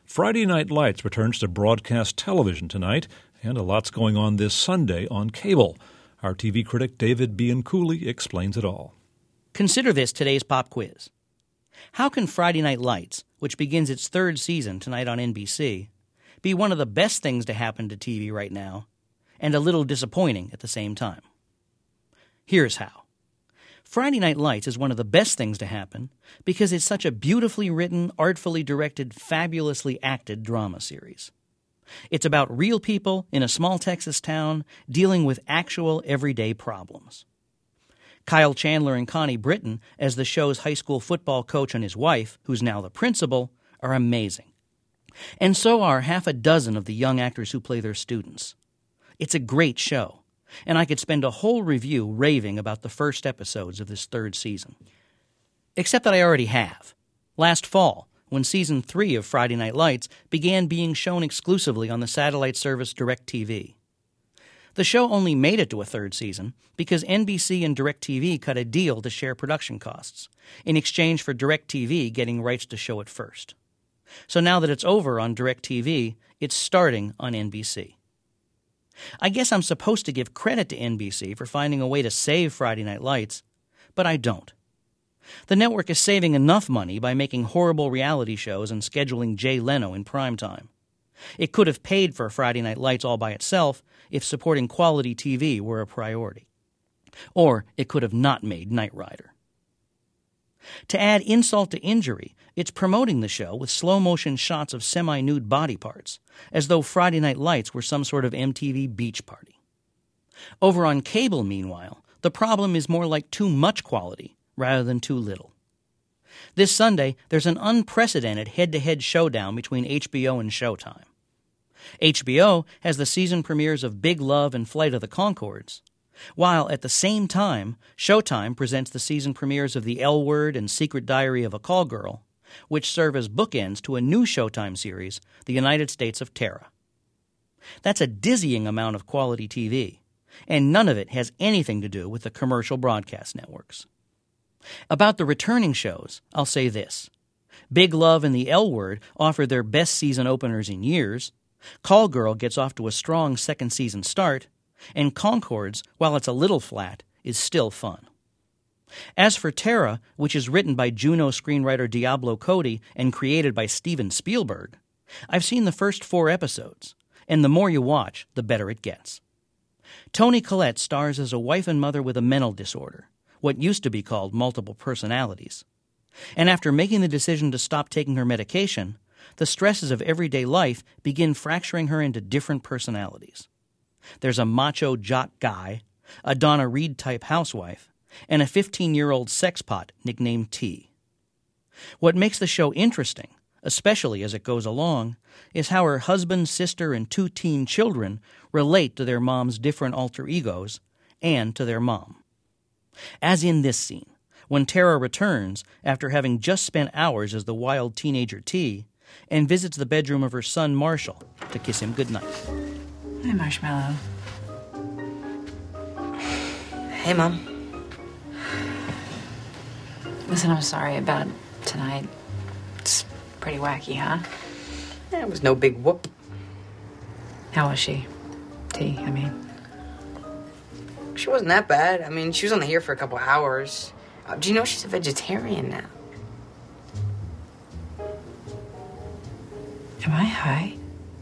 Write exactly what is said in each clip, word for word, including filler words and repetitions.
Friday Night Lights returns to broadcast television tonight, and a lot's going on this Sunday on cable. Our T V critic David Bianculli explains it all. Consider this today's pop quiz. How can Friday Night Lights, which begins its third season tonight on N B C, be one of the best things to happen to T V right now, and a little disappointing at the same time? Here's how. Friday Night Lights is one of the best things to happen because it's such a beautifully written, artfully directed, fabulously acted drama series. It's about real people in a small Texas town dealing with actual everyday problems. Kyle Chandler and Connie Britton, as the show's high school football coach and his wife, who's now the principal, are amazing. And so are half a dozen of the young actors who play their students. It's a great show. And I could spend a whole review raving about the first episodes of this third season. Except that I already have. Last fall, when Season three of Friday Night Lights began being shown exclusively on the satellite service DirecTV. The show only made it to a third season because N B C and DirecTV cut a deal to share production costs, in exchange for DirecTV getting rights to show it first. So now that it's over on DirecTV, it's starting on N B C. I guess I'm supposed to give credit to N B C for finding a way to save Friday Night Lights, but I don't. The network is saving enough money by making horrible reality shows and scheduling Jay Leno in primetime. It could have paid for Friday Night Lights all by itself if supporting quality T V were a priority. Or it could have not made Knight Rider. To add insult to injury, it's promoting the show with slow-motion shots of semi-nude body parts, as though Friday Night Lights were some sort of M T V beach party. Over on cable, meanwhile, the problem is more like too much quality rather than too little. This Sunday, there's an unprecedented head-to-head showdown between H B O and Showtime. H B O has the season premieres of Big Love and Flight of the Conchords, while at the same time, Showtime presents the season premieres of The L Word and Secret Diary of a Call Girl, which serve as bookends to a new Showtime series, The United States of Tara. That's a dizzying amount of quality T V, and none of it has anything to do with the commercial broadcast networks. About the returning shows, I'll say this. Big Love and The L Word offer their best season openers in years, Call Girl gets off to a strong second season start, and Conchords, while it's a little flat, is still fun. As for Tara, which is written by Juno screenwriter Diablo Cody and created by Steven Spielberg, I've seen the first four episodes, and the more you watch, the better it gets. Toni Collette stars as a wife and mother with a mental disorder, what used to be called multiple personalities. And after making the decision to stop taking her medication, the stresses of everyday life begin fracturing her into different personalities. There's a macho jock guy, a Donna Reed-type housewife, and a fifteen-year-old sexpot nicknamed T. What makes the show interesting, especially as it goes along, is how her husband, sister, and two teen children relate to their mom's different alter egos and to their mom. As in this scene, when Tara returns after having just spent hours as the wild teenager T and visits the bedroom of her son Marshall to kiss him goodnight. Hi, Marshmallow. Hey, Mom. Listen, I'm sorry about tonight. It's pretty wacky, huh? Yeah, it was no big whoop. How was she? T, I mean. She wasn't that bad. I mean, she was only here for a couple hours. Uh, do you know she's a vegetarian now? Am I high?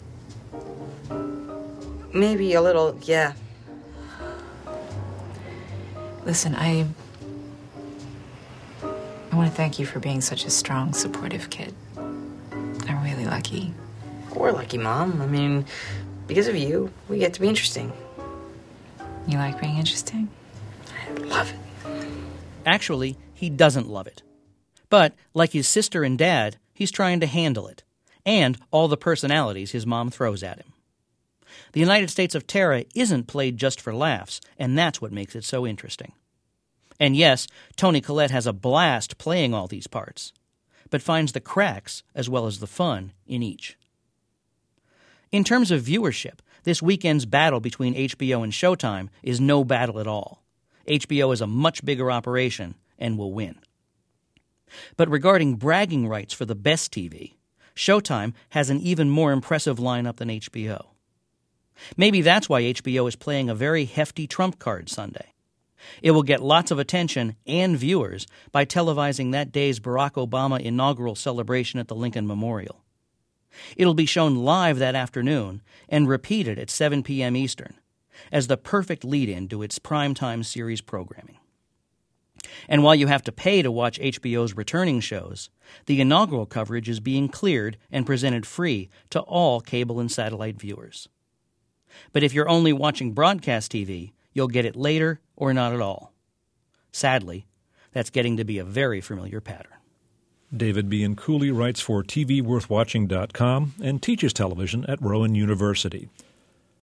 Maybe a little, yeah. Listen, I... I want to thank you for being such a strong, supportive kid. I'm really lucky. We're lucky, Mom. I mean, because of you, we get to be interesting. You like being interesting? I love it. Actually, he doesn't love it. But, like his sister and dad, he's trying to handle it, and all the personalities his mom throws at him. The United States of Tara isn't played just for laughs, and that's what makes it so interesting. And yes, Toni Collette has a blast playing all these parts, but finds the cracks as well as the fun in each. In terms of viewership, this weekend's battle between H B O and Showtime is no battle at all. H B O is a much bigger operation and will win. But regarding bragging rights for the best T V, Showtime has an even more impressive lineup than H B O. Maybe that's why H B O is playing a very hefty trump card Sunday. It will get lots of attention and viewers by televising that day's Barack Obama inaugural celebration at the Lincoln Memorial. It'll be shown live that afternoon and repeated at seven p.m. Eastern as the perfect lead-in to its primetime series programming. And while you have to pay to watch H B O's returning shows, the inaugural coverage is being cleared and presented free to all cable and satellite viewers. But if you're only watching broadcast T V, you'll get it later or not at all. Sadly, that's getting to be a very familiar pattern. David Bianculli writes for T V Worth Watching dot com and teaches television at Rowan University.